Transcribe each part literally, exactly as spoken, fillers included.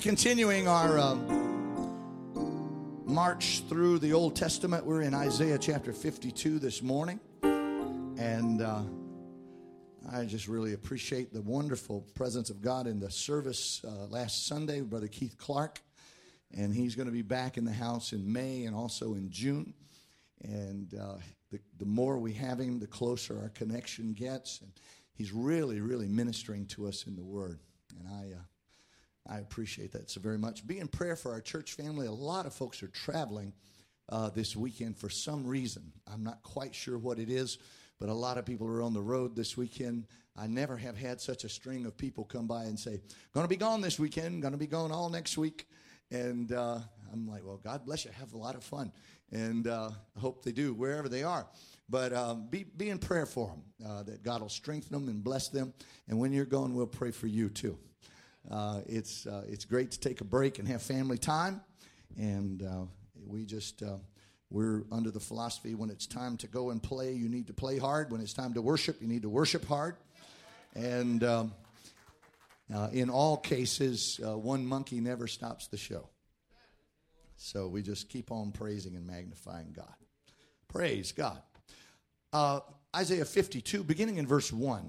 continuing our uh, march through the Old Testament. We're in Isaiah chapter fifty-two this morning. And uh, I just really appreciate the wonderful presence of God in the service uh, last Sunday with Brother Keith Clark. And he's going to be back in the house in May and also in June. And uh, the, the more we have him, the closer our connection gets. And he's really, really ministering to us in the Word. And I... Uh, I appreciate that so very much. Be in prayer for our church family. A lot of folks are traveling uh, this weekend for some reason. I'm not quite sure what it is, but a lot of people are on the road this weekend. I never have had such a string of people come by and say, going to be gone this weekend, going to be gone all next week. And uh, I'm like, well, God bless you. Have a lot of fun. And uh, I hope they do wherever they are. But um, be, be in prayer for them, uh, that God will strengthen them and bless them. And when you're gone, we'll pray for you too. Uh, it's uh, it's great to take a break and have family time, and uh, we just uh, we're under the philosophy when it's time to go and play, you need to play hard. When it's time to worship, you need to worship hard. And um, uh, in all cases, uh, one monkey never stops the show. So we just keep on praising and magnifying God. Praise God. Uh, Isaiah fifty-two, beginning in verse one.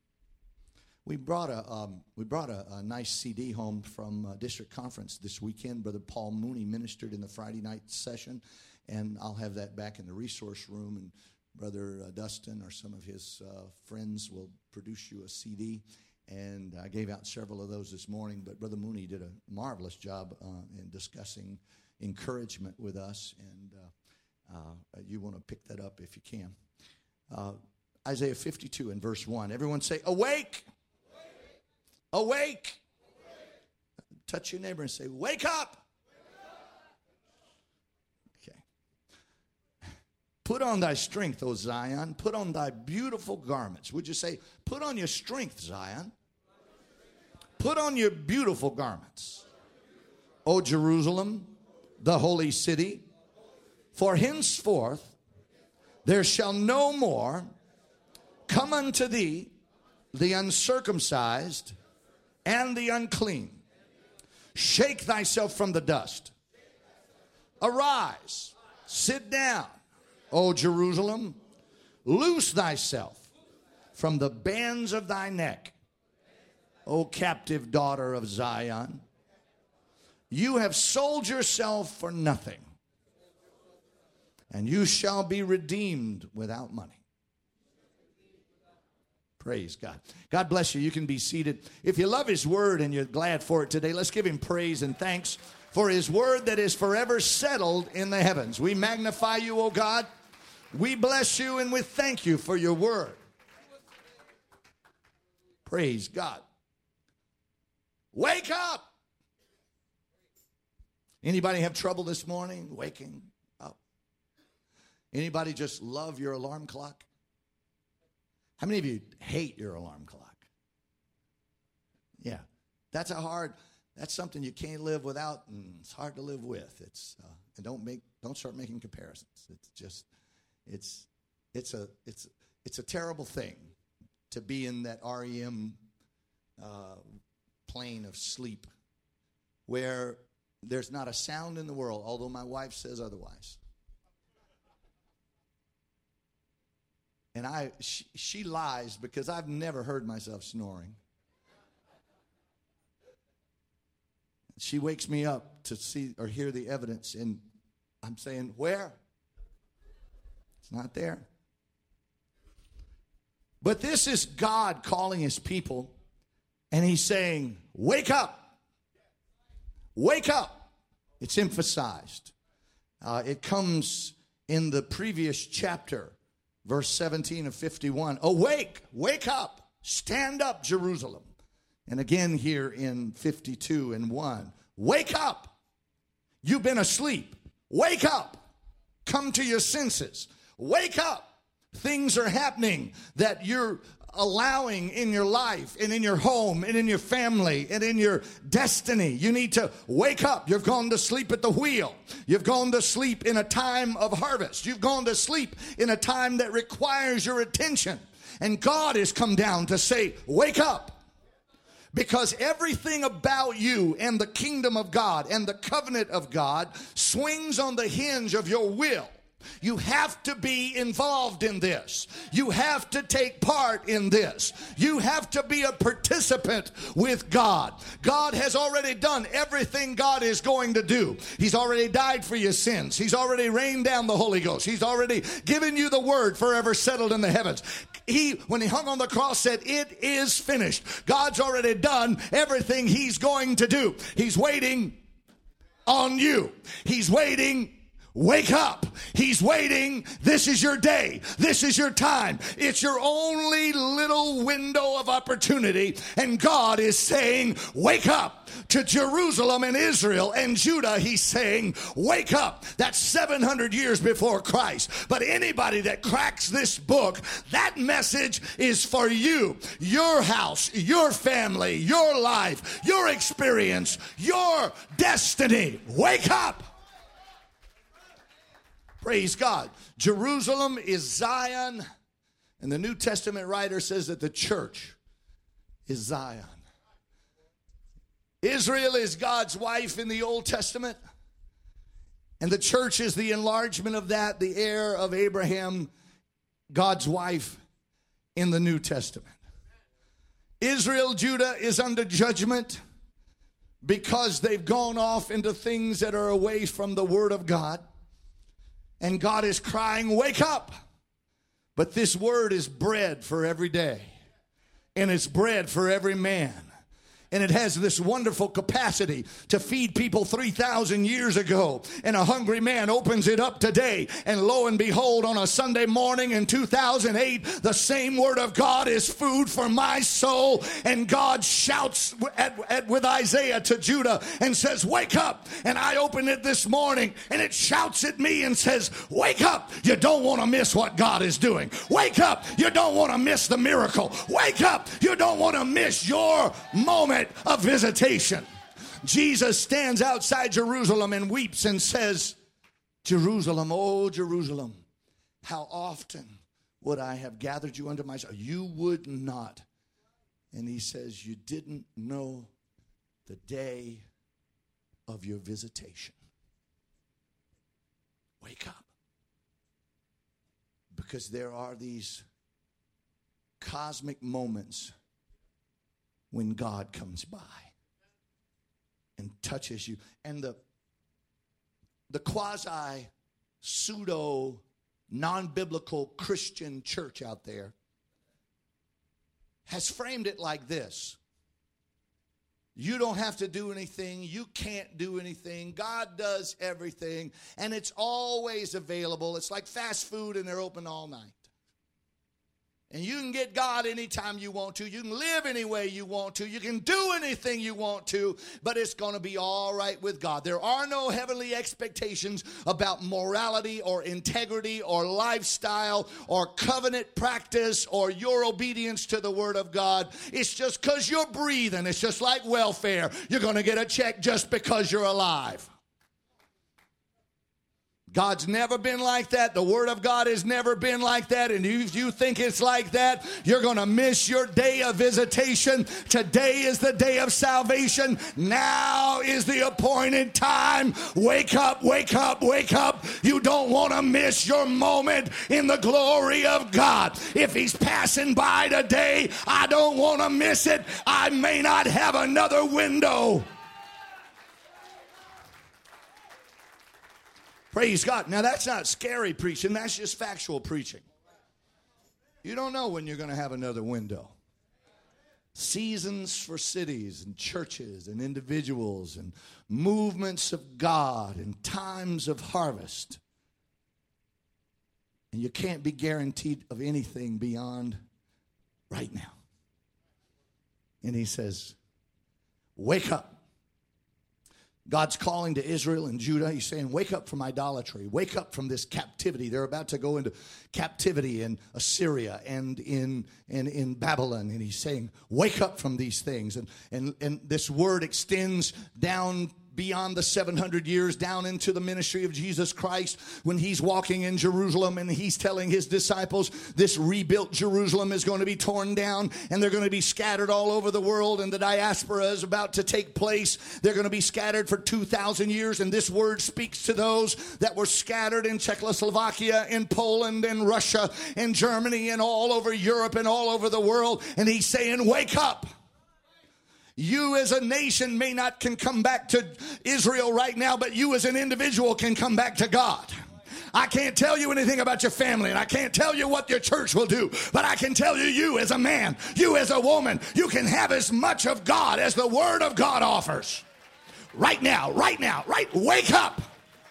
We brought a um, we brought a, a nice C D home from uh, district conference this weekend. Brother Paul Mooney ministered in the Friday night session, and I'll have that back in the resource room. And Brother uh, Dustin or some of his uh, friends will produce you a C D. And I gave out several of those this morning. But Brother Mooney did a marvelous job uh, in discussing encouragement with us, and uh, uh, you want to pick that up if you can. Uh, Isaiah fifty-two and verse one. Everyone say, "Awake! Awake. Awake. Touch your neighbor and say, wake up. Wake up. Okay. Put on thy strength, O Zion. Put on thy beautiful garments. Would you say, put on your strength, Zion. Put on your beautiful garments, O Jerusalem, the holy city. For henceforth there shall no more come unto thee the uncircumcised and the unclean. Shake thyself from the dust. Arise, sit down, O Jerusalem. Loose thyself from the bands of thy neck, O captive daughter of Zion. You have sold yourself for nothing, and you shall be redeemed without money. Praise God. God bless you. You can be seated. If you love His Word and you're glad for it today, let's give Him praise and thanks for His Word that is forever settled in the heavens. We magnify you, O God. We bless you and we thank you for your Word. Praise God. Wake up. Anybody have trouble this morning waking up? Anybody just love your alarm clock? How many of you hate your alarm clock? Yeah, that's a hard, that's something you can't live without, and it's hard to live with. It's uh, and don't make, don't start making comparisons. It's just, it's, it's a, it's, it's a terrible thing to be in that R E M uh, plane of sleep, where there's not a sound in the world, although my wife says otherwise. And I, she, she lies because I've never heard myself snoring. She wakes me up to see or hear the evidence, and I'm saying, where? It's not there. But this is God calling His people, and He's saying, wake up. Wake up. It's emphasized. Uh, it comes in the previous chapter. Verse seventeen of fifty-one, awake, wake up, stand up, Jerusalem. And again here in fifty-two and one, wake up. You've been asleep. Wake up. Come to your senses. Wake up. Things are happening that you're allowing in your life and in your home and in your family and in your destiny. You need to wake up. You've gone to sleep at the wheel. You've gone to sleep in a time of harvest. You've gone to sleep in a time that requires your attention. And God has come down to say, wake up. Because everything about you and the kingdom of God and the covenant of God swings on the hinge of your will. You have to be involved in this. You have to take part in this. You have to be a participant with God. God has already done everything God is going to do. He's already died for your sins. He's already rained down the Holy Ghost. He's already given you the word forever settled in the heavens. He, when he hung on the cross, said, "It is finished." God's already done everything he's going to do. He's waiting on you. He's waiting. Wake up. He's waiting. This is your day. This is your time. It's your only little window of opportunity. And God is saying, wake up. To Jerusalem and Israel and Judah, he's saying, wake up. That's seven hundred years before Christ. But anybody that cracks this book, that message is for you. Your house, your family, your life, your experience, your destiny. Wake up. Praise God. Jerusalem is Zion, and the New Testament writer says that the church is Zion. Israel is God's wife in the Old Testament, and the church is the enlargement of that, the heir of Abraham, God's wife in the New Testament. Israel, Judah is under judgment because they've gone off into things that are away from the Word of God. And God is crying, wake up. But this word is bread for every day. And it's bread for every man. And it has this wonderful capacity to feed people three thousand years ago. And a hungry man opens it up today. And lo and behold, on a Sunday morning in two thousand eight, the same word of God is food for my soul. And God shouts at, at, with Isaiah to Judah and says, wake up. And I open it this morning and it shouts at me and says, wake up. You don't want to miss what God is doing. Wake up. You don't want to miss the miracle. Wake up. You don't want to miss your moment of visitation. Jesus stands outside Jerusalem and weeps and says, Jerusalem, oh Jerusalem, how often would I have gathered you unto myself? You would not. And he says, you didn't know the day of your visitation. Wake up. Because there are these cosmic moments when God comes by and touches you. And the, the quasi, pseudo, non-biblical Christian church out there has framed it like this. You don't have to do anything. You can't do anything. God does everything. And it's always available. It's like fast food and they're open all night. And you can get God anytime you want to. You can live any way you want to. You can do anything you want to. But it's going to be all right with God. There are no heavenly expectations about morality or integrity or lifestyle or covenant practice or your obedience to the Word of God. It's just because you're breathing. It's just like welfare. You're going to get a check just because you're alive. God's never been like that. The Word of God has never been like that. And if you think it's like that, you're going to miss your day of visitation. Today is the day of salvation. Now is the appointed time. Wake up, wake up, wake up. You don't want to miss your moment in the glory of God. If He's passing by today, I don't want to miss it. I may not have another window. Praise God. Now, that's not scary preaching. That's just factual preaching. You don't know when you're going to have another window. Seasons for cities and churches and individuals and movements of God and times of harvest. And you can't be guaranteed of anything beyond right now. And He says, wake up. God's calling to Israel and Judah. He's saying, wake up from idolatry. Wake up from this captivity. They're about to go into captivity in Assyria and in, and in Babylon. And He's saying, wake up from these things. And, and, and this word extends down beyond the seven hundred years down into the ministry of Jesus Christ, when he's walking in Jerusalem and he's telling his disciples this rebuilt Jerusalem is going to be torn down and they're going to be scattered all over the world, and the diaspora is about to take place. They're going to be scattered for two thousand years, and this word speaks to those that were scattered in Czechoslovakia, in Poland, in Russia, in Germany, and all over Europe and all over the world. And he's saying, wake up. You as a nation may not can come back to Israel right now, but you as an individual can come back to God. I can't tell you anything about your family, and I can't tell you what your church will do, but I can tell you, you as a man, you as a woman, you can have as much of God as the Word of God offers. Right now, right now, right, wake up.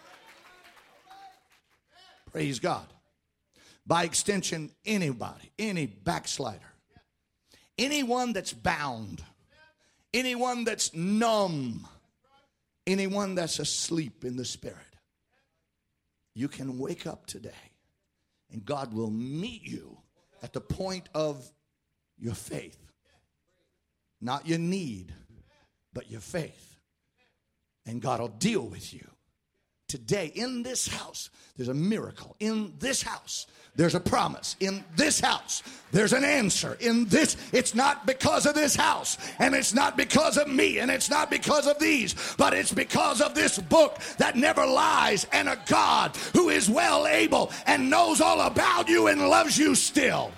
Praise God. By extension, anybody, any backslider, anyone that's bound, anyone that's numb, anyone that's asleep in the spirit, you can wake up today and God will meet you at the point of your faith. Not your need, but your faith. And God will deal with you. Today, in this house, there's a miracle. In this house, there's a promise. In this house, there's an answer. In this, it's not because of this house, and it's not because of me, and it's not because of these, but it's because of this book that never lies, and a God who is well able and knows all about you and loves you still.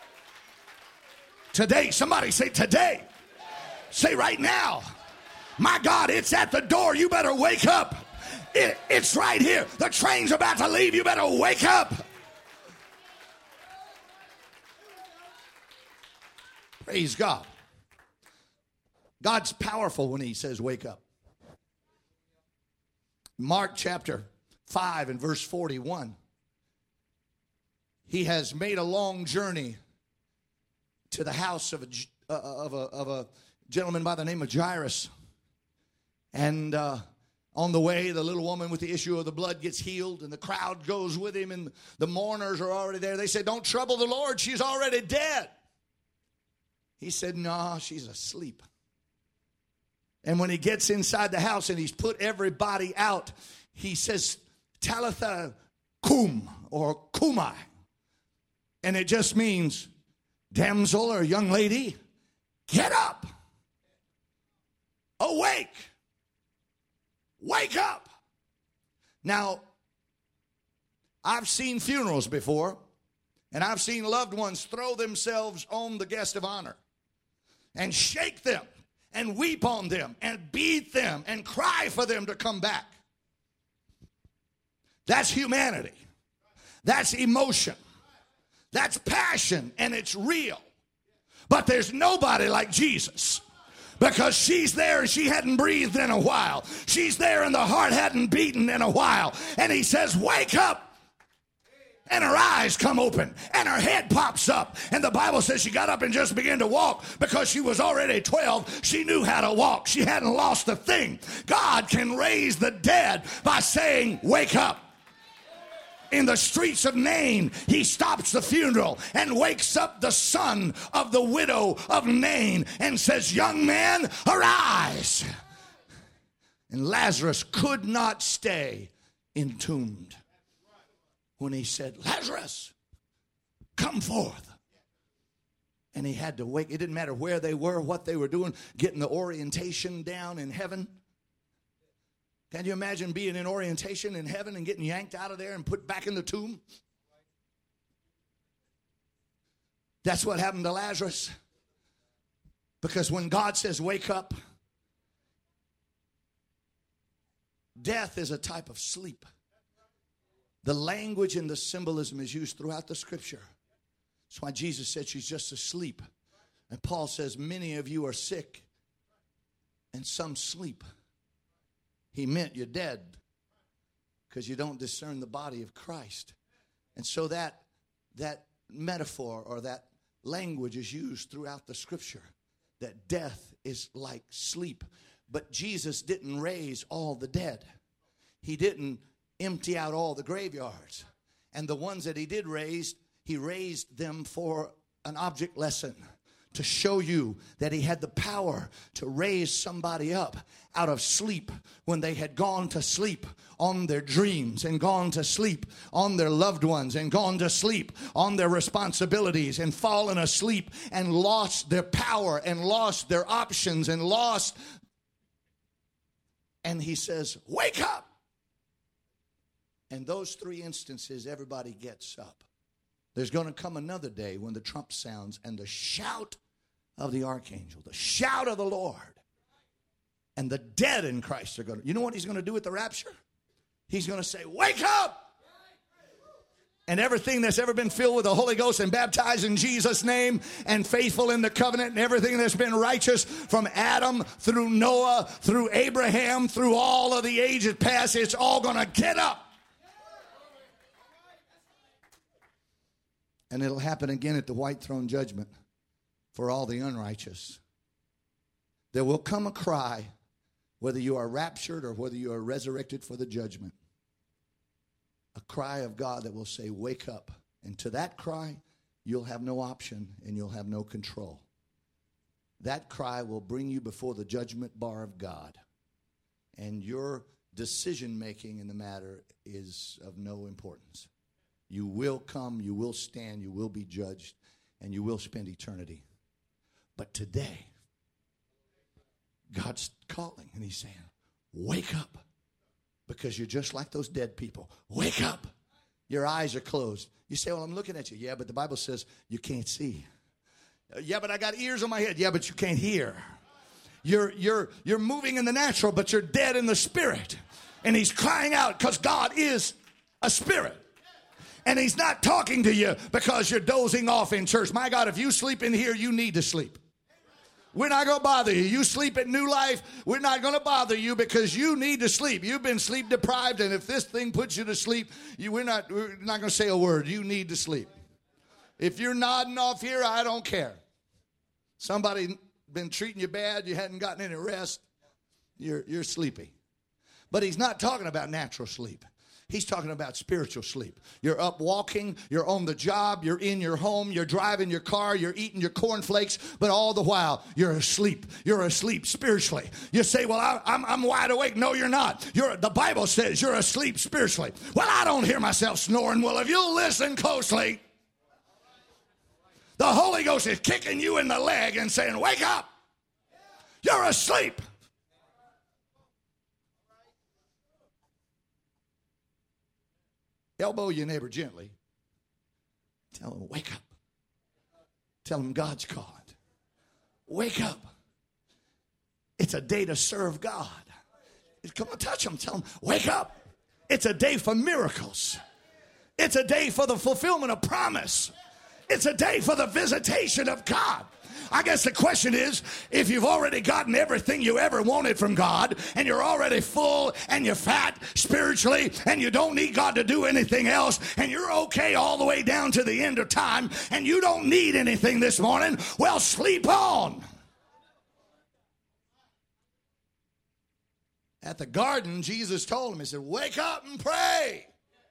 Today, somebody say today. Say right now. My God, it's at the door. You better wake up. It, it's right here. The train's about to leave. You better wake up. Praise God. God's powerful when he says wake up. Mark chapter five and verse forty-one. He has made a long journey to the house of a, of a, of a gentleman by the name of Jairus. And uh, on the way, the little woman with the issue of the blood gets healed, and the crowd goes with him, and the mourners are already there. They said, don't trouble the Lord. She's already dead. He said, no, she's asleep. And when he gets inside the house and he's put everybody out, he says, Talitha cum, or kumai. And it just means, damsel or young lady, get up. Awake. Wake up. Now, I've seen funerals before, and I've seen loved ones throw themselves on the guest of honor and shake them and weep on them and beat them and cry for them to come back. That's humanity. That's emotion. That's passion, and it's real. But there's nobody like Jesus. Because she's there and she hadn't breathed in a while. She's there and the heart hadn't beaten in a while. And he says, wake up. And her eyes come open and her head pops up. And the Bible says she got up and just began to walk because she was already twelve. She knew how to walk. She hadn't lost a thing. God can raise the dead by saying, wake up. In the streets of Nain, he stops the funeral and wakes up the son of the widow of Nain and says, young man, arise. And Lazarus could not stay entombed when he said, Lazarus, come forth. And he had to wake. It didn't matter where they were, what they were doing, getting the orientation down in heaven. Can you imagine being in orientation in heaven and getting yanked out of there and put back in the tomb? That's what happened to Lazarus. Because when God says, wake up, death is a type of sleep. The language and the symbolism is used throughout the scripture. That's why Jesus said she's just asleep. And Paul says, many of you are sick and some sleep. He meant you're dead because you don't discern the body of Christ. And so that, that metaphor or that language is used throughout the scripture, that death is like sleep. But Jesus didn't raise all the dead. He didn't empty out all the graveyards. And the ones that he did raise, he raised them for an object lesson, to show you that he had the power to raise somebody up out of sleep when they had gone to sleep on their dreams and gone to sleep on their loved ones and gone to sleep on their responsibilities and fallen asleep and lost their power and lost their options and lost. And he says, wake up. And those three instances, everybody gets up. There's going to come another day when the trump sounds and the shout of the archangel, the shout of the Lord, and the dead in Christ are going to, you know what he's going to do at the rapture? He's going to say, wake up! And everything that's ever been filled with the Holy Ghost and baptized in Jesus' name and faithful in the covenant and everything that's been righteous from Adam through Noah, through Abraham, through all of the ages past, it's all going to get up. And it'll happen again at the white throne judgment for all the unrighteous. There will come a cry, whether you are raptured or whether you are resurrected for the judgment. A cry of God that will say, wake up. And to that cry, you'll have no option and you'll have no control. That cry will bring you before the judgment bar of God. And your decision making in the matter is of no importance. You will come, you will stand, you will be judged, and you will spend eternity. But today, God's calling, and he's saying, wake up, because you're just like those dead people. Wake up. Your eyes are closed. You say, well, I'm looking at you. Yeah, but the Bible says you can't see. Yeah, but I got ears on my head. Yeah, but you can't hear. You're, you're, you're moving in the natural, but you're dead in the spirit. And he's crying out because God is a spirit. And he's not talking to you because you're dozing off in church. My God, if you sleep in here, you need to sleep. We're not going to bother you. You sleep at New Life, we're not going to bother you because you need to sleep. You've been sleep deprived, and if this thing puts you to sleep, you, we're not, we're not going to say a word. You need to sleep. If you're nodding off here, I don't care. Somebody been treating you bad, you hadn't gotten any rest, you're, you're sleepy. But he's not talking about natural sleep. He's talking about spiritual sleep. You're up walking, you're on the job, you're in your home, you're driving your car, you're eating your cornflakes, but all the while, you're asleep. You're asleep spiritually. You say, well, I, I'm, I'm wide awake. No, you're not. You're, the Bible says you're asleep spiritually. Well, I don't hear myself snoring. Well, if you'll listen closely, the Holy Ghost is kicking you in the leg and saying, wake up. You're asleep. Elbow your neighbor gently. Tell him, wake up. Tell him God's calling. Wake up. It's a day to serve God. Come on, touch him. Tell him, wake up. It's a day for miracles. It's a day for the fulfillment of promise. It's a day for the visitation of God. I guess the question is, if you've already gotten everything you ever wanted from God, and you're already full, and you're fat spiritually, and you don't need God to do anything else, and you're okay all the way down to the end of time, and you don't need anything this morning, well, sleep on. At the garden, Jesus told him, he said, wake up and pray.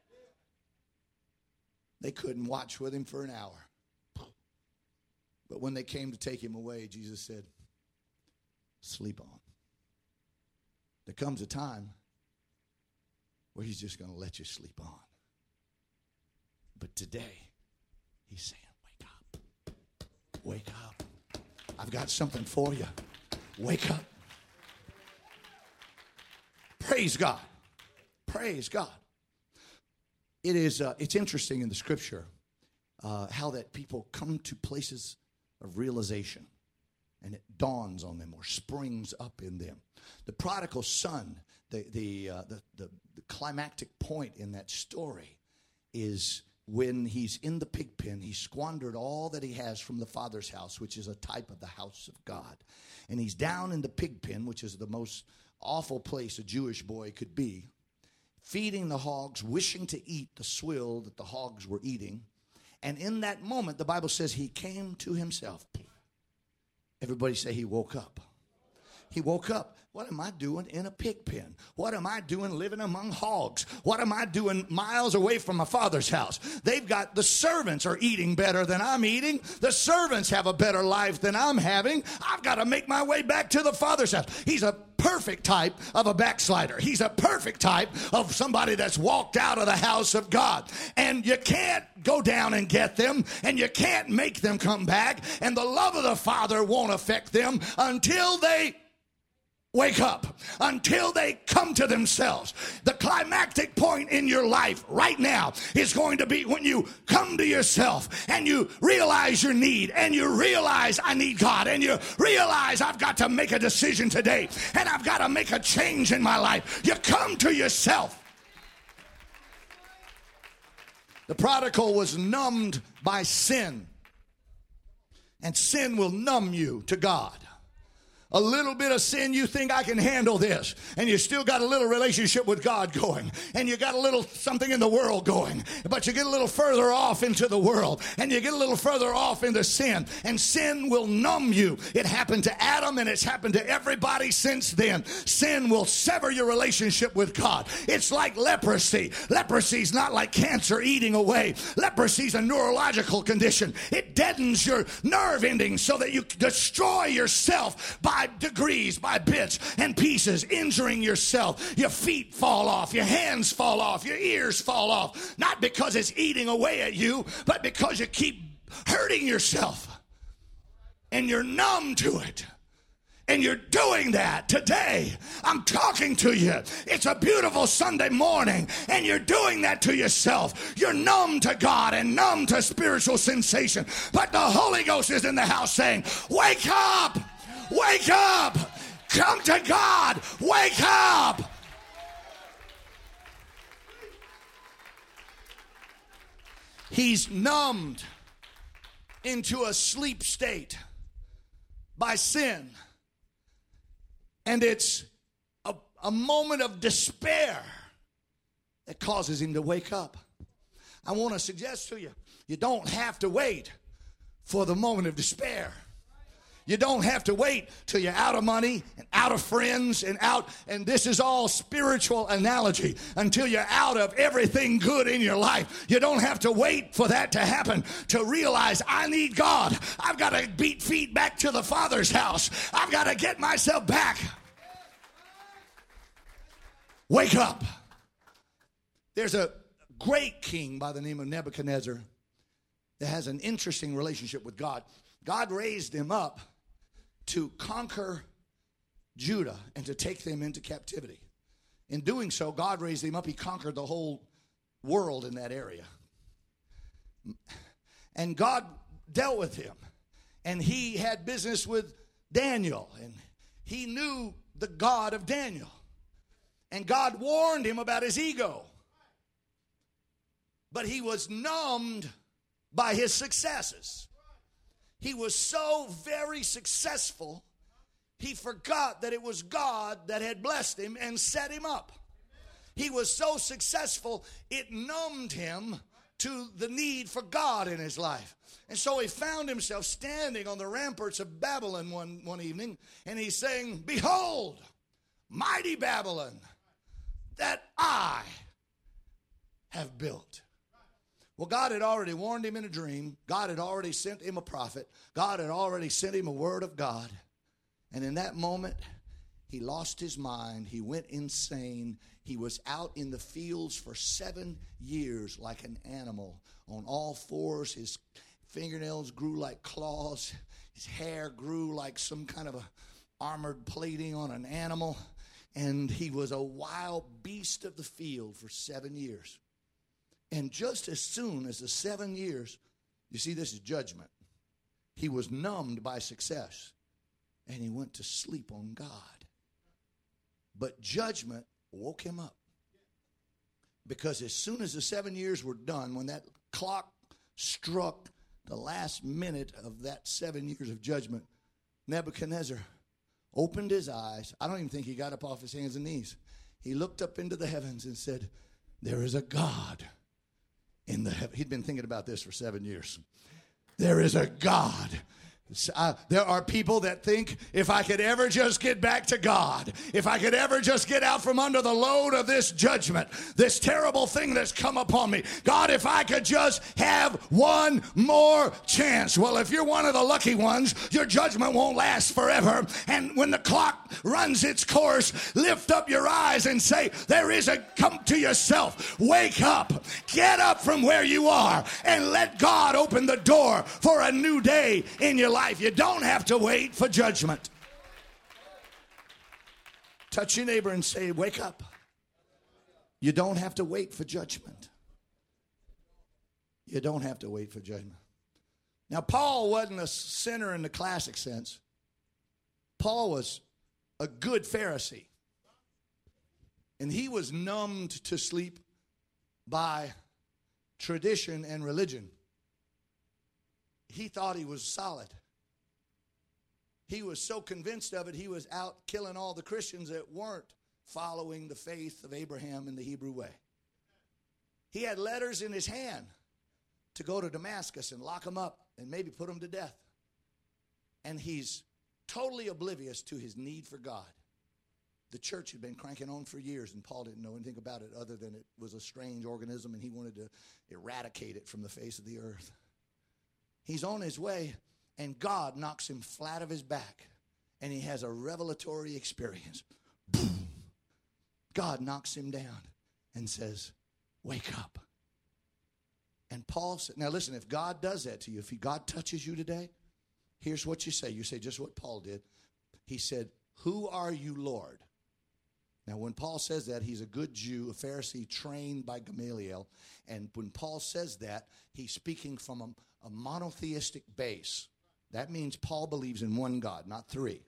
They couldn't watch with him for an hour. But when they came to take him away, Jesus said, sleep on. There comes a time where he's just going to let you sleep on. But today, he's saying, wake up. Wake up. I've got something for you. Wake up. Praise God. Praise God. It is, uh, it's interesting in the scripture uh, how that people come to places of realization, and it dawns on them or springs up in them. The prodigal son, the the, uh, the the the climactic point in that story is when he's in the pig pen. He squandered all that he has from the Father's house, which is a type of the house of God, and he's down in the pig pen, which is the most awful place a Jewish boy could be, feeding the hogs, wishing to eat the swill that the hogs were eating. And in that moment, the Bible says he came to himself. Everybody say he woke up. He woke up. What am I doing in a pig pen? What am I doing living among hogs? What am I doing miles away from my father's house? They've got, the servants are eating better than I'm eating. The servants have a better life than I'm having. I've got to make my way back to the father's house. He's a perfect type of a backslider. He's a perfect type of somebody that's walked out of the house of God. And you can't go down and get them, and you can't make them come back, and the love of the Father won't affect them until they wake up, until they come to themselves. The climactic point in your life right now is going to be when you come to yourself and you realize your need, and you realize I need God, and you realize I've got to make a decision today, and I've got to make a change in my life. You come to yourself. The prodigal was numbed by sin, and sin will numb you to God. A little bit of sin, you think I can handle this, and you still got a little relationship with God going, and you got a little something in the world going, but you get a little further off into the world, and you get a little further off into sin, and sin will numb you. It happened to Adam, and it's happened to everybody since then. Sin will sever your relationship with God. It's like leprosy. Leprosy's not like cancer eating away. Leprosy's a neurological condition. It deadens your nerve endings so that you destroy yourself by By degrees, by bits and pieces, injuring yourself. Your feet fall off, your hands fall off, your ears fall off. Not because it's eating away at you, but because you keep hurting yourself. And you're numb to it. And you're doing that today. I'm talking to you. It's a beautiful Sunday morning, and you're doing that to yourself. You're numb to God and numb to spiritual sensation. But the Holy Ghost is in the house saying, wake up! Wake up! Come to God! Wake up! He's numbed into a sleep state by sin. And it's a, a moment of despair that causes him to wake up. I want to suggest to you, you don't have to wait for the moment of despair. You don't have to wait till you're out of money and out of friends and out, and this is all spiritual analogy, until you're out of everything good in your life. You don't have to wait for that to happen to realize I need God. I've got to beat feet back to the Father's house. I've got to get myself back. Wake up. There's a great king by the name of Nebuchadnezzar that has an interesting relationship with God. God raised him up to conquer Judah and to take them into captivity. In doing so, God raised him up. He conquered the whole world in that area. And God dealt with him. And he had business with Daniel. And he knew the God of Daniel. And God warned him about his ego. But he was numbed by his successes. He was so very successful, he forgot that it was God that had blessed him and set him up. He was so successful, it numbed him to the need for God in his life. And so he found himself standing on the ramparts of Babylon one, one evening, and he's saying, behold, mighty Babylon that I have built. Well, God had already warned him in a dream. God had already sent him a prophet. God had already sent him a word of God. And in that moment, he lost his mind. He went insane. He was out in the fields for seven years like an animal on all fours. His fingernails grew like claws. His hair grew like some kind of a armored plating on an animal. And he was a wild beast of the field for seven years. And just as soon as the seven years, you see, this is judgment. He was numbed by success, and he went to sleep on God. But judgment woke him up. Because as soon as the seven years were done, when that clock struck the last minute of that seven years of judgment, Nebuchadnezzar opened his eyes. I don't even think he got up off his hands and knees. He looked up into the heavens and said, there is a God in the heaven. He'd been thinking about this for seven years. There is a God Uh, there are people that think if I could ever just get back to God, if I could ever just get out from under the load of this judgment, this terrible thing that's come upon me, God, if I could just have one more chance. Well, if you're one of the lucky ones, your judgment won't last forever. And when the clock runs its course, lift up your eyes and say, there is a, come to yourself, wake up, get up from where you are, and let God open the door for a new day in your life. You don't have to wait for judgment. Touch your neighbor and say, wake up. You don't have to wait for judgment. You don't have to wait for judgment. Now, Paul wasn't a sinner in the classic sense. Paul was a good Pharisee. And he was numbed to sleep by tradition and religion. He thought he was solid. He was so convinced of it, he was out killing all the Christians that weren't following the faith of Abraham in the Hebrew way. He had letters in his hand to go to Damascus and lock them up and maybe put them to death. And he's totally oblivious to his need for God. The church had been cranking on for years, and Paul didn't know anything about it other than it was a strange organism, and he wanted to eradicate it from the face of the earth. He's on his way, and God knocks him flat of his back, and he has a revelatory experience. Boom. God knocks him down and says, wake up. And Paul said, now listen, if God does that to you, if he, God touches you today, here's what you say. You say just what Paul did. He said, who are you, Lord? Now, when Paul says that, he's a good Jew, a Pharisee trained by Gamaliel. And when Paul says that, he's speaking from a, a monotheistic base. That means Paul believes in one God, not three.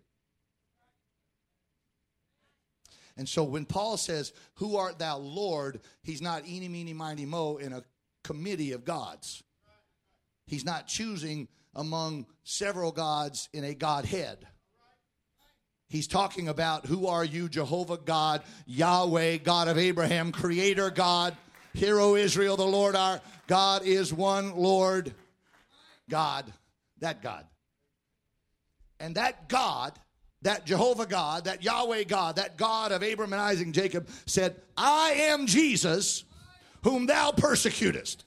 And so when Paul says, who art thou, Lord, he's not eeny, meeny, miny, mo in a committee of gods. He's not choosing among several gods in a Godhead. He's talking about who are you, Jehovah God, Yahweh, God of Abraham, Creator God, Hear, O Israel, the Lord our God is one Lord God, that God. And that God, that Jehovah God, that Yahweh God, that God of Abraham and Isaac and Jacob said, I am Jesus whom thou persecutest.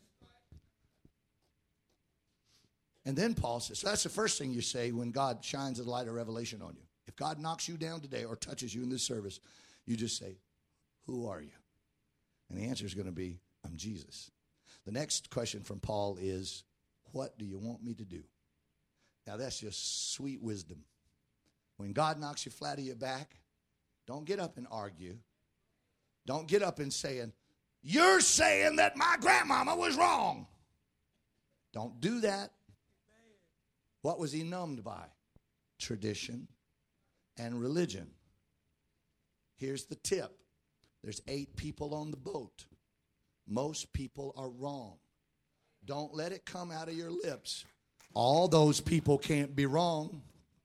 And then Paul says, so that's the first thing you say when God shines the light of revelation on you. If God knocks you down today or touches you in this service, you just say, who are you? And the answer is going to be, I'm Jesus. The next question from Paul is, what do you want me to do? Now that's just sweet wisdom. When God knocks you flat on your back, don't get up and argue. Don't get up and saying, you're saying that my grandmama was wrong. Don't do that. What was he numbed by? Tradition and religion. Here's the tip. There's eight people on the boat. Most people are wrong. Don't let it come out of your lips. All those people can't be wrong.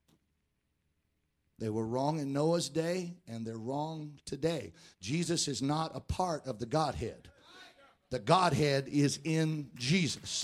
They were wrong in Noah's day, and they're wrong today. Jesus is not a part of the Godhead. The Godhead is in Jesus.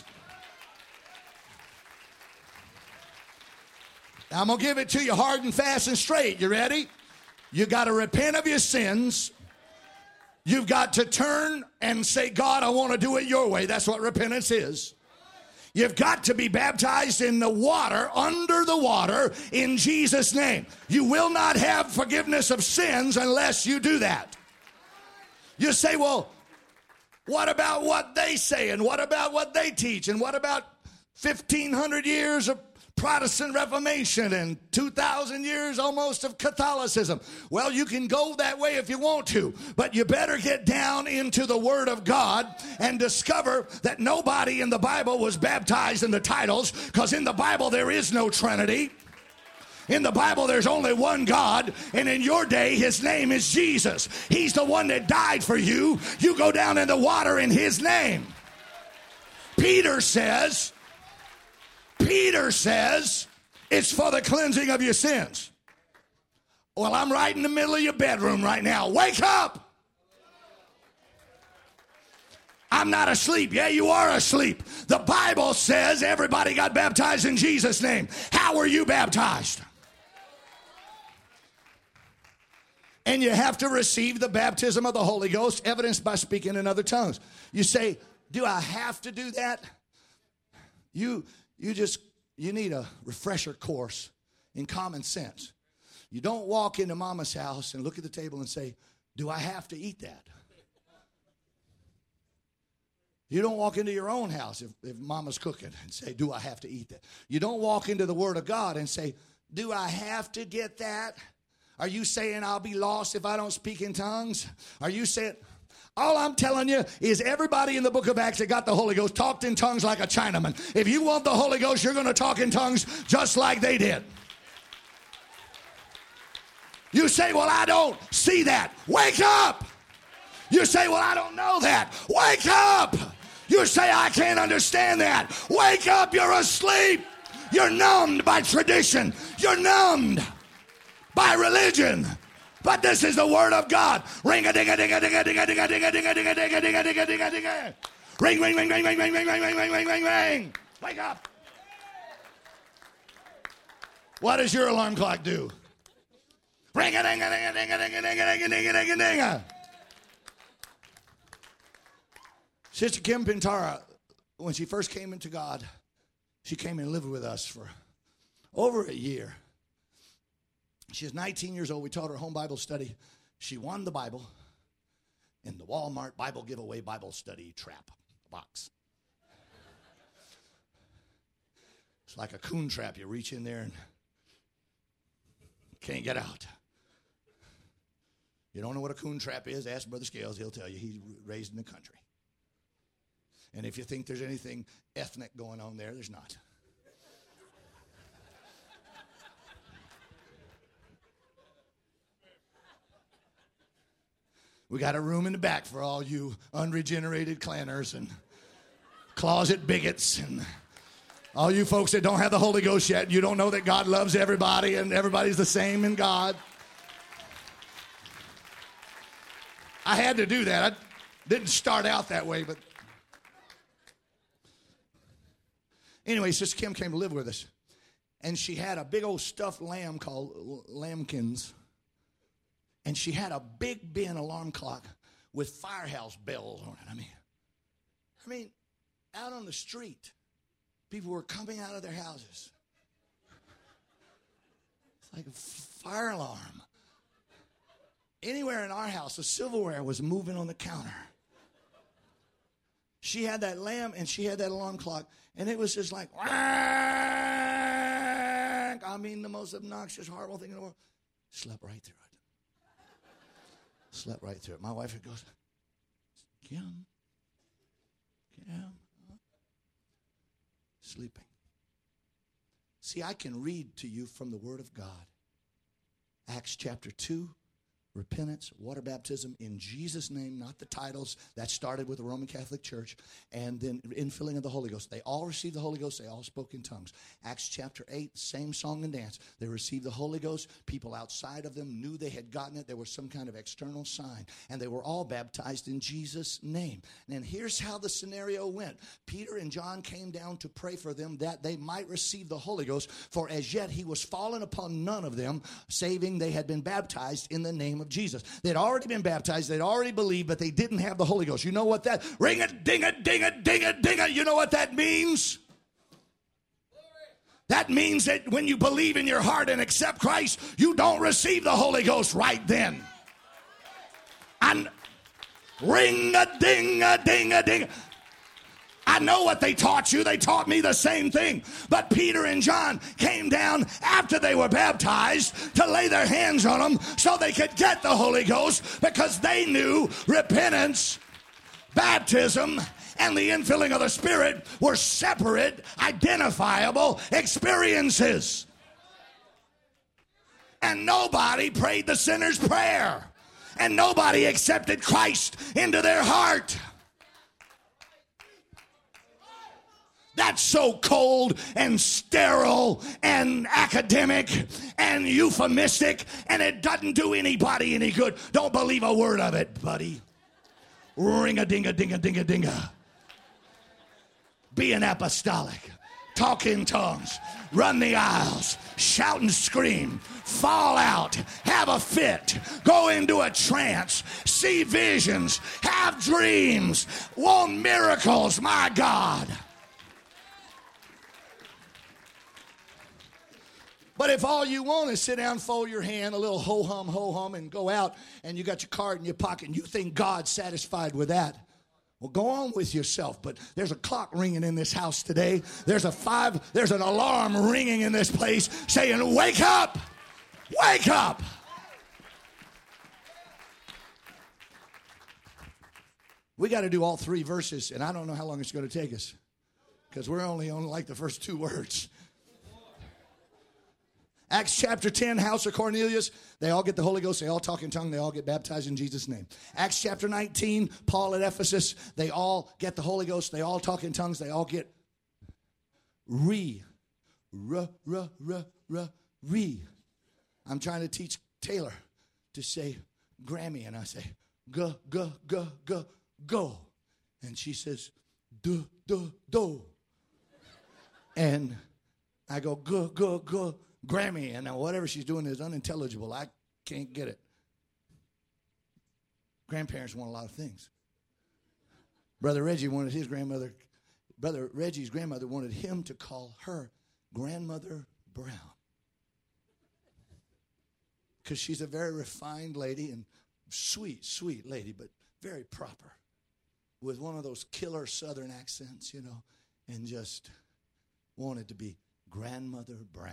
Now, I'm going to give it to you hard and fast and straight. You ready? You got to repent of your sins. You've got to turn and say, God, I want to do it your way. That's what repentance is. You've got to be baptized in the water, under the water, in Jesus' name. You will not have forgiveness of sins unless you do that. You say, well, what about what they say? And what about what they teach? And what about fifteen hundred years of Protestant Reformation and two thousand years almost of Catholicism? Well, you can go that way if you want to, but you better get down into the Word of God and discover that nobody in the Bible was baptized in the titles, because in the Bible there is no Trinity. In the Bible there's only one God, and in your day his name is Jesus. He's the one that died for you. You go down in the water in his name. Peter says, Peter says, it's for the cleansing of your sins. Well, I'm right in the middle of your bedroom right now. Wake up! I'm not asleep. Yeah, you are asleep. The Bible says everybody got baptized in Jesus' name. How were you baptized? And you have to receive the baptism of the Holy Ghost, evidenced by speaking in other tongues. You say, do I have to do that? You, you just, you need a refresher course in common sense. You don't walk into mama's house and look at the table and say, do I have to eat that? You don't walk into your own house if, if mama's cooking and say, do I have to eat that? You don't walk into the Word of God and say, do I have to get that? Are you saying I'll be lost if I don't speak in tongues? Are you saying, all I'm telling you is everybody in the book of Acts that got the Holy Ghost talked in tongues like a Chinaman. If you want the Holy Ghost, you're going to talk in tongues just like they did. You say, well, I don't see that. Wake up. You say, well, I don't know that. Wake up. You say, I can't understand that. Wake up. You're asleep. You're numbed by tradition. You're numbed by religion. But this is the word of God. Ring a ding a ding a ding a ding a ding a ding a ding a ding a ding a ding a ding a ding a ding a. Ring ring ring ring ring ring ring ring ring ring ring ring ring. Wake up. What does your alarm clock do? Ring a ding a ding a ding a ding a ding a ding a ding a ding a ding a. Sister Kim Pintara, when she first came into God, she came and lived with us for over a year. She was nineteen years old. We taught her home Bible study. She won the Bible in the Walmart Bible giveaway Bible study trap box. It's like a coon trap. You reach in there and can't get out. You don't know what a coon trap is? Ask Brother Scales. He'll tell you. He's raised in the country. And if you think there's anything ethnic going on there, there's not. We got a room in the back for all you unregenerated clanners and closet bigots and all you folks that don't have the Holy Ghost yet. You don't know that God loves everybody and everybody's the same in God. I had to do that. I didn't start out that way, but anyway, Sister Kim came to live with us. And she had a big old stuffed lamb called Lambkins. And she had a Big Ben alarm clock with firehouse bells on it. I mean, I mean, out on the street, people were coming out of their houses. It's like a fire alarm. Anywhere in our house, the silverware was moving on the counter. She had that lamb and she had that alarm clock, and it was just like, I mean, the most obnoxious, horrible thing in the world. Slept right through it. Slept right through it. My wife goes, Kim, Kim, sleeping. See, I can read to you from the Word of God. Acts chapter two. Repentance, water baptism in Jesus' name, not the titles. That started with the Roman Catholic Church. And then infilling of the Holy Ghost. They all received the Holy Ghost. They all spoke in tongues. Acts chapter eight, same song and dance. They received the Holy Ghost. People outside of them knew they had gotten it. There was some kind of external sign. And they were all baptized in Jesus' name. And here's how the scenario went. Peter and John came down to pray for them that they might receive the Holy Ghost. For as yet he was fallen upon none of them, saving they had been baptized in the name of Jesus. They'd already been baptized. They'd already believed, but they didn't have the Holy Ghost. You know what that, ring a ding a ding a ding a ding a, you know what that means? That means that when you believe in your heart and accept Christ, you don't receive the Holy Ghost right then. And ring a ding a ding a ding. I know what they taught you. They taught me the same thing. But Peter and John came down after they were baptized to lay their hands on them so they could get the Holy Ghost, because they knew repentance, baptism, and the infilling of the Spirit were separate, identifiable experiences. And nobody prayed the sinner's prayer. And nobody accepted Christ into their heart. That's so cold and sterile and academic and euphemistic, and it doesn't do anybody any good. Don't believe a word of it, buddy. Ring-a-ding-a-ding-a-ding-a-ding-a. being apostolic. Talk in tongues, run the aisles, shout and scream, fall out, have a fit, go into a trance, see visions, have dreams, want miracles, my God. But if all you want is sit down, fold your hand, a little ho-hum, ho-hum, and go out, and you got your card in your pocket, and you think God's satisfied with that, well, go on with yourself, but there's a clock ringing in this house today. There's a five, there's an alarm ringing in this place saying, wake up, wake up. We got to do all three verses, and I don't know how long it's going to take us because we're only on like the first two words. Acts chapter ten, house of Cornelius, they all get the Holy Ghost, they all talk in tongue, they all get baptized in Jesus' name. Acts chapter nineteen, Paul at Ephesus, they all get the Holy Ghost, they all talk in tongues, they all get re, r, r, r, r, re. I'm trying to teach Taylor to say Grammy, and I say, g, g, g, g, go. And she says, d, d, do. And I go, g, g, g. Grammy, and whatever she's doing is unintelligible. I can't get it. Grandparents want a lot of things. Brother Reggie wanted his grandmother, Brother Reggie's grandmother wanted him to call her Grandmother Brown. Because she's a very refined lady and sweet, sweet lady, but very proper. With one of those killer southern accents, you know, and just wanted to be Grandmother Brown.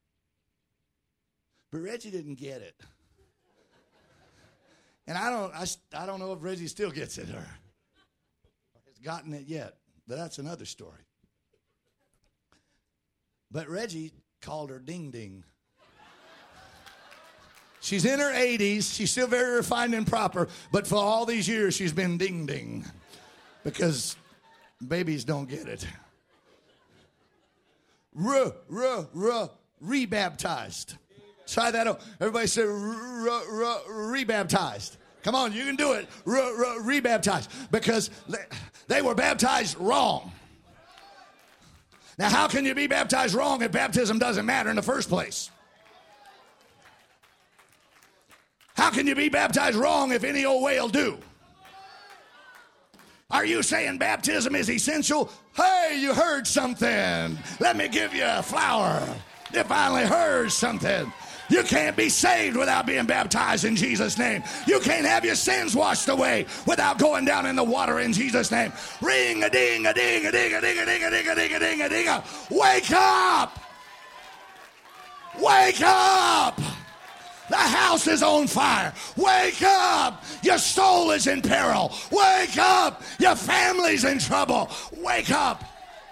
But Reggie didn't get it. And I don't I, I don't know if Reggie still gets it or has gotten it yet. But that's another story. But Reggie called her Ding Ding. She's in her eighties. She's still very refined and proper. But for all these years, she's been Ding Ding. Because babies don't get it. Ruh, ruh, ruh, rebaptized. Try that out. Everybody say rebaptized. Come on, you can do it. Rebaptized. Because they were baptized wrong. Now, how can you be baptized wrong if baptism doesn't matter in the first place? How can you be baptized wrong if any old way will do? Are you saying baptism is essential? Hey, you heard something. Let me give you a flower. You finally heard something. You can't be saved without being baptized in Jesus' name. You can't have your sins washed away without going down in the water in Jesus' name. Ring a ding a ding a ding a ding a ding a ding a ding a ding a ding a. Wake up! Wake up! The house is on fire. Wake up! Your soul is in peril. Wake up! Your family's in trouble. Wake up!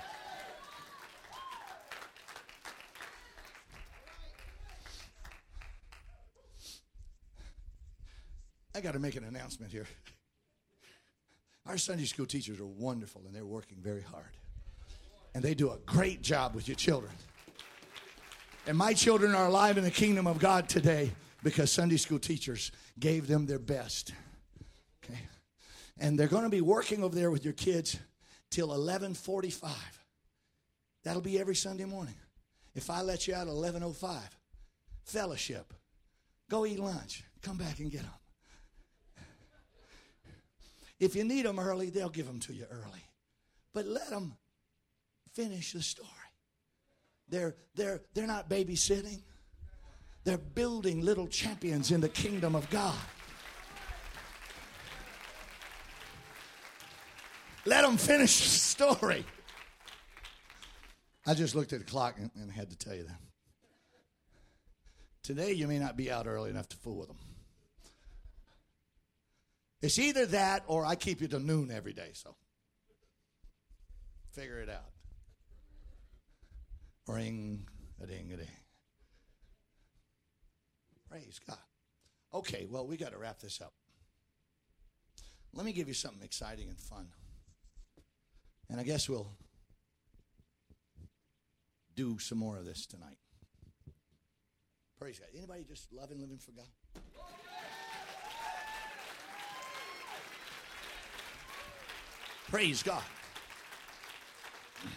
I got to make an announcement here. Our Sunday school teachers are wonderful, and they're working very hard. And they do a great job with your children. And my children are alive in the kingdom of God today because Sunday school teachers gave them their best. Okay? And they're going to be working over there with your kids till eleven forty-five. That'll be every Sunday morning. If I let you out at eleven oh five, fellowship, go eat lunch, come back and get them. If you need them early, they'll give them to you early. But let them finish the story. They're, they're, they're not babysitting. They're building little champions in the kingdom of God. Let them finish the story. I just looked at the clock and, and had to tell you that. Today, you may not be out early enough to fool with them. It's either that or I keep you till noon every day, so figure it out. Ring a ding a ding. Praise God. Okay, well, we got to wrap this up. Let me give you something exciting and fun. And I guess we'll do some more of this tonight. Praise God. Anybody just loving living for God? Praise God.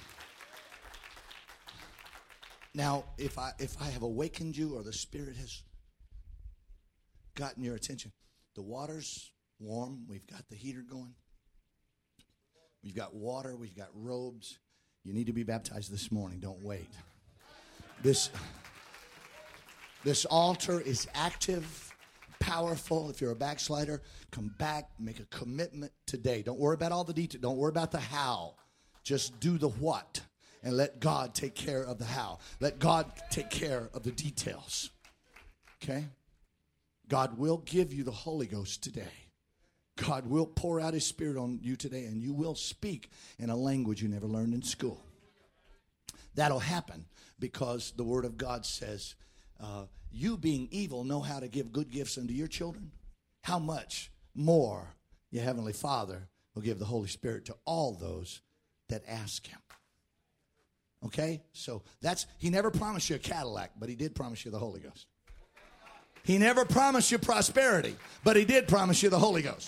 Now, if I if I have awakened you or the Spirit has gotten your attention, the water's warm. We've got the heater going. We've got water. We've got robes. You need to be baptized this morning. Don't wait. This, this altar is active, powerful. If you're a backslider, come back, make a commitment today. Don't worry about all the details. Don't worry about the how. Just do the what. And let God take care of the how. Let God take care of the details. Okay? God will give you the Holy Ghost today. God will pour out His Spirit on you today, and you will speak in a language you never learned in school. That'll happen because the Word of God says, uh, you being evil know how to give good gifts unto your children. How much more your Heavenly Father will give the Holy Spirit to all those that ask Him. Okay? So that's, He never promised you a Cadillac, but He did promise you the Holy Ghost. He never promised you prosperity, but He did promise you the Holy Ghost.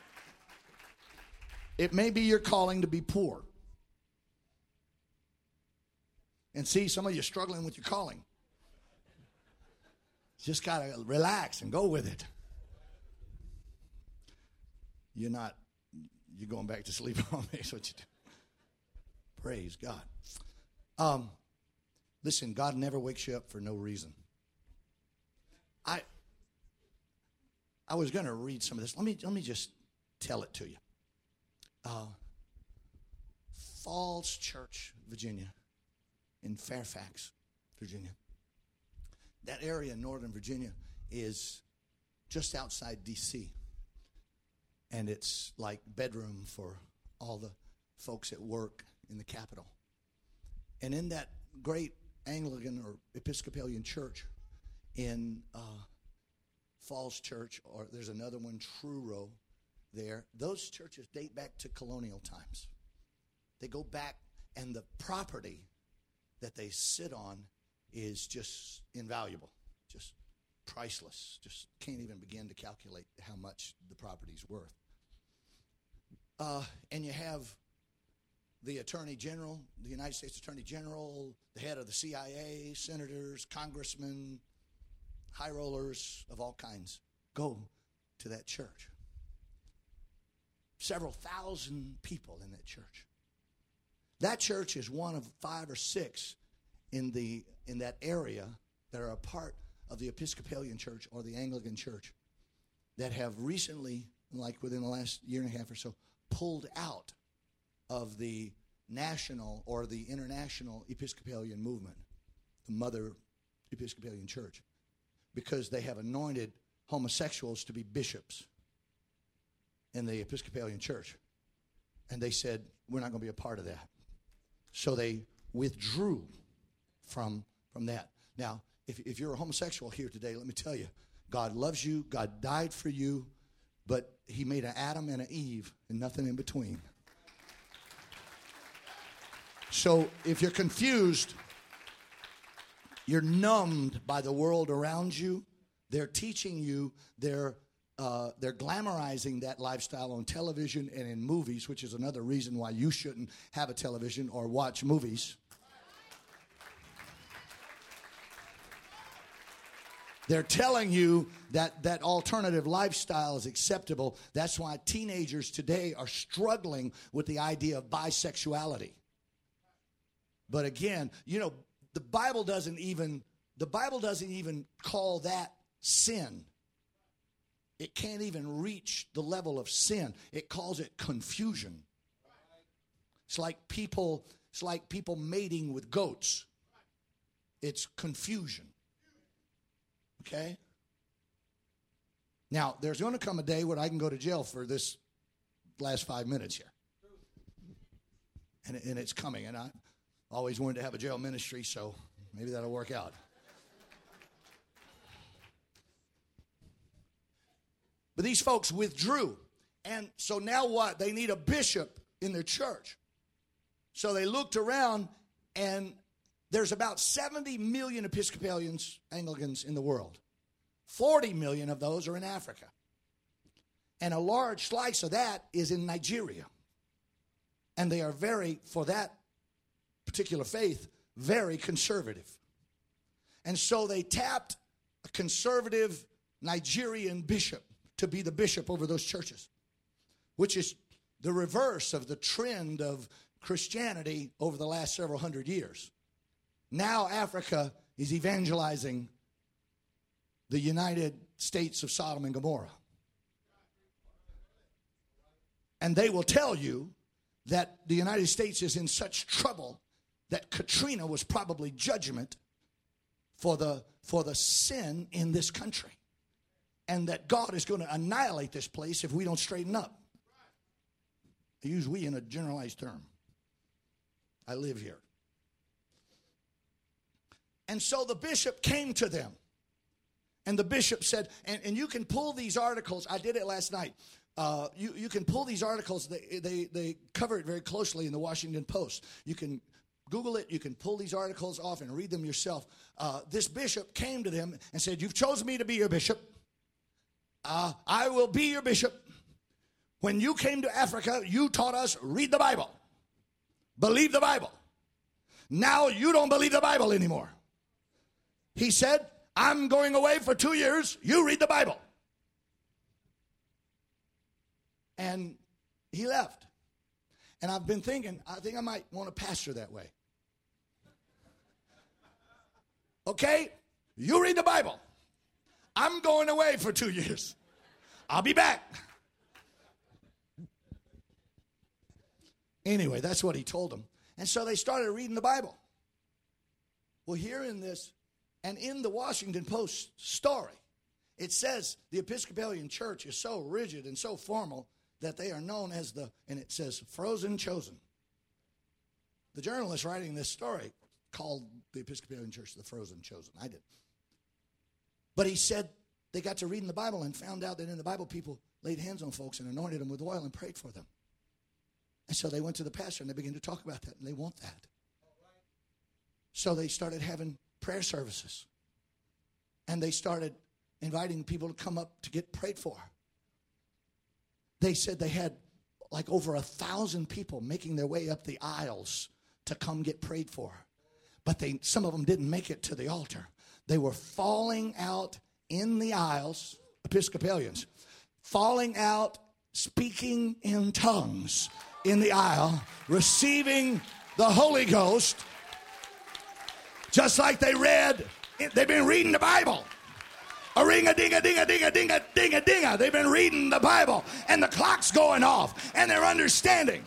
It may be your calling to be poor. And see, some of you are struggling with your calling. Just got to relax and go with it. You're not, you're going back to sleep on me. That's what you do. Praise God. Um, listen, God never wakes you up for no reason. I I was going to read some of this. Let me let me just tell it to you. Uh, Falls Church, Virginia, in Fairfax, Virginia. That area in Northern Virginia is just outside D C And it's like bedroom for all the folks at work in the capital. And in that great Anglican or Episcopalian church in uh, Falls Church, or there's another one, Truro, there. Those churches date back to colonial times. They go back, and the property that they sit on is just invaluable, just priceless. Just can't even begin to calculate how much the property's worth. Uh, and you have the Attorney General, the United States Attorney General, the head of the C I A, senators, congressmen, high rollers of all kinds go to that church. Several thousand people in that church. That church is one of five or six in the in that area that are a part of the Episcopalian Church or the Anglican Church that have recently, like within the last year and a half or so, pulled out of the national or the international Episcopalian movement, the mother Episcopalian Church, because they have anointed homosexuals to be bishops in the Episcopalian Church. And they said, we're not going to be a part of that. So they withdrew from, from that. Now, if, if you're a homosexual here today, let me tell you, God loves you, God died for you, but He made an Adam and an Eve and nothing in between. So if you're confused, you're numbed by the world around you, they're teaching you, they're uh, they're glamorizing that lifestyle on television and in movies, which is another reason why you shouldn't have a television or watch movies. They're telling you that that alternative lifestyle is acceptable. That's why teenagers today are struggling with the idea of bisexuality. But again, you know, the Bible doesn't even the Bible doesn't even call that sin. It can't even reach the level of sin. It calls it confusion. It's like people, it's like people mating with goats. It's confusion. Okay? Now, there's going to come a day where I can go to jail for this last five minutes here. And, and it's coming. And I always wanted to have a jail ministry, so maybe that'll work out. But these folks withdrew. And so now what? They need a bishop in their church. So they looked around, and there's about seventy million Episcopalians, Anglicans in the world. forty million of those are in Africa. And a large slice of that is in Nigeria. And they are very, for that particular faith, very conservative. And so they tapped a conservative Nigerian bishop to be the bishop over those churches, which is the reverse of the trend of Christianity over the last several hundred years. Now Africa is evangelizing the United States of Sodom and Gomorrah. And they will tell you that the United States is in such trouble that Katrina was probably judgment for the, for the sin in this country. And that God is going to annihilate this place if we don't straighten up. I use we in a generalized term. I live here. And so the bishop came to them. And the bishop said, and, and you can pull these articles. I did it last night. Uh, you, you can pull these articles. They, they, they cover it very closely in the Washington Post. You can Google it. You can pull these articles off and read them yourself. Uh, this bishop came to them and said, you've chosen me to be your bishop. Uh, I will be your bishop. When you came to Africa, you taught us read the Bible. Believe the Bible. Now you don't believe the Bible anymore. He said, I'm going away for two years. You read the Bible. And he left. And I've been thinking, I think I might want to pastor that way. Okay? You read the Bible. I'm going away for two years. I'll be back. Anyway, that's what he told them. And so they started reading the Bible. Well, here in this, and in the Washington Post story, it says the Episcopalian Church is so rigid and so formal that they are known as the, and it says, frozen chosen. The journalist writing this story called the Episcopalian Church the frozen chosen. I did. But he said they got to reading the Bible and found out that in the Bible people laid hands on folks and anointed them with oil and prayed for them. And so they went to the pastor and they began to talk about that, and they want that. So they started having prayer services. And they started inviting people to come up to get prayed for. They said they had like over a thousand people making their way up the aisles to come get prayed for. But they, some of them didn't make it to the altar. They were falling out in the aisles, Episcopalians, falling out, speaking in tongues in the aisle, receiving the Holy Ghost, just like they read, they've been reading the Bible. A ring a ding a ding a ding a ding a ding a ding a. They've been reading the Bible, and the clock's going off, and they're understanding.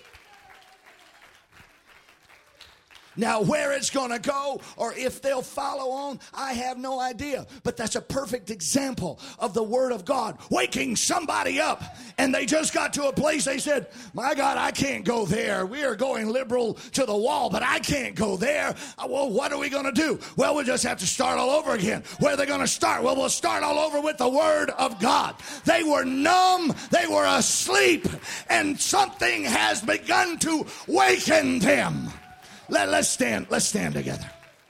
Now, where it's going to go or if they'll follow on, I have no idea. But that's a perfect example of the Word of God waking somebody up. And they just got to a place they said, my God, I can't go there. We are going liberal to the wall, but I can't go there. Well, what are we going to do? Well, we'll just have to start all over again. Where are they going to start? Well, we'll start all over with the Word of God. They were numb. They were asleep. And something has begun to waken them. Let, let's stand. Let's stand together.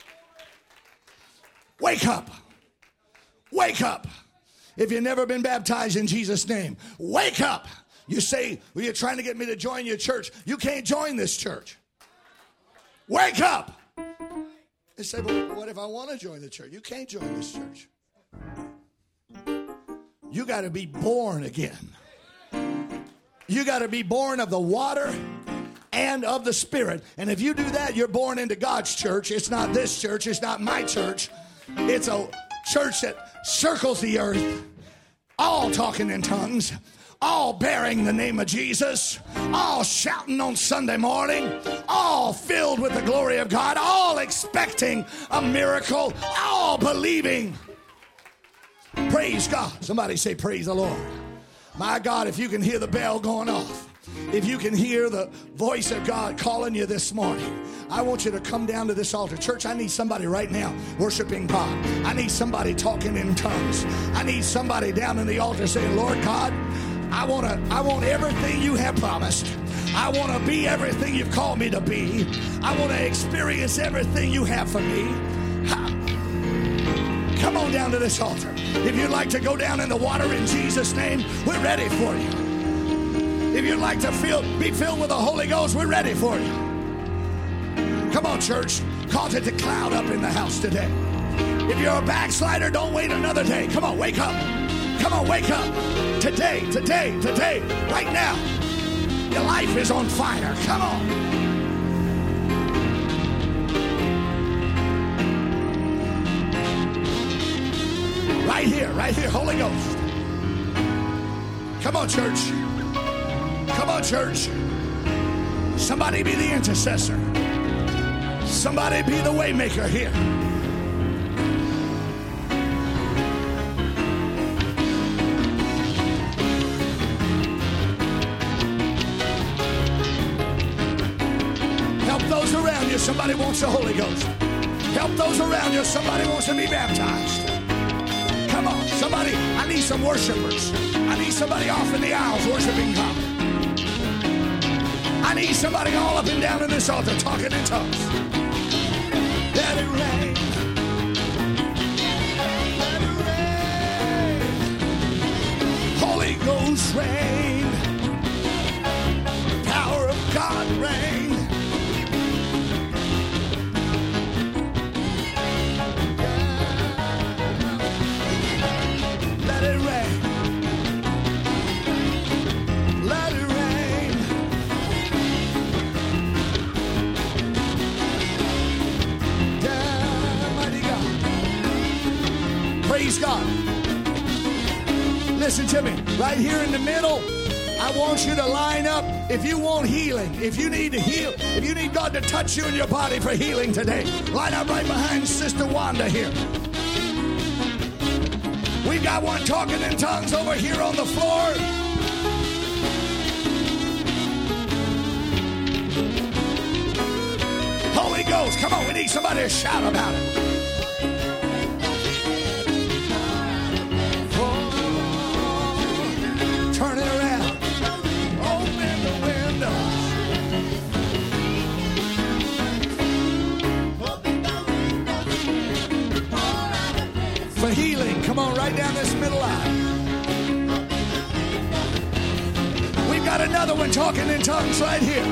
Wake up. Wake up. If you've never been baptized in Jesus' name, wake up. You say, well, you're trying to get me to join your church. You can't join this church. Wake up. They say, well, what if I want to join the church? You can't join this church. You got to be born again. You got to be born of the water and of the Spirit. And if you do that, you're born into God's church. It's not this church. It's not my church. It's a church that circles the earth, all talking in tongues, all bearing the name of Jesus, all shouting on Sunday morning, all filled with the glory of God, all expecting a miracle, all believing. Praise God. Somebody say, praise the Lord. My God, if you can hear the bell going off, if you can hear the voice of God calling you this morning, I want you to come down to this altar. Church, I need somebody right now worshiping God. I need somebody talking in tongues. I need somebody down in the altar saying, Lord God, I want to, I want everything you have promised. I want to be everything you've called me to be. I want to experience everything you have for me. Come on down to this altar. If you'd like to go down in the water in Jesus' name, we're ready for you. If you'd like to feel, be filled with the Holy Ghost, we're ready for you. Come on, church. Cause it to cloud up in the house today. If you're a backslider, don't wait another day. Come on, wake up. Come on, wake up. Today, today, today, right now. Your life is on fire. Come on. Right here, right here, Holy Ghost. Come on, church. Come on, church. Somebody be the intercessor. Somebody be the way maker here. Help those around you. Somebody wants the Holy Ghost. Help those around you. Somebody wants to be baptized. Come on, somebody. I need some worshipers. I need somebody off in the aisles worshiping God. I need somebody all up and down in this altar talking in tongues. Let it rain. Let it rain. Holy Ghost rain. Power of God rain. Let it rain. Let it rain. Yeah, mighty God. Praise God. Listen to me. Right here in the middle, I want you to line up. If you want healing, if you need to heal, if you need God to touch you in your body for healing today, line up right behind Sister Wanda here. We've got one talking in tongues over here on the floor. Holy Ghost, come on, we need somebody to shout about it. Oh, turn it around. Open the windows. For healing, come on, right down this middle aisle. We've got another one talking in tongues right here.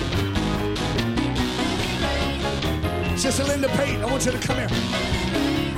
Sister Linda Pate, I want you to come here.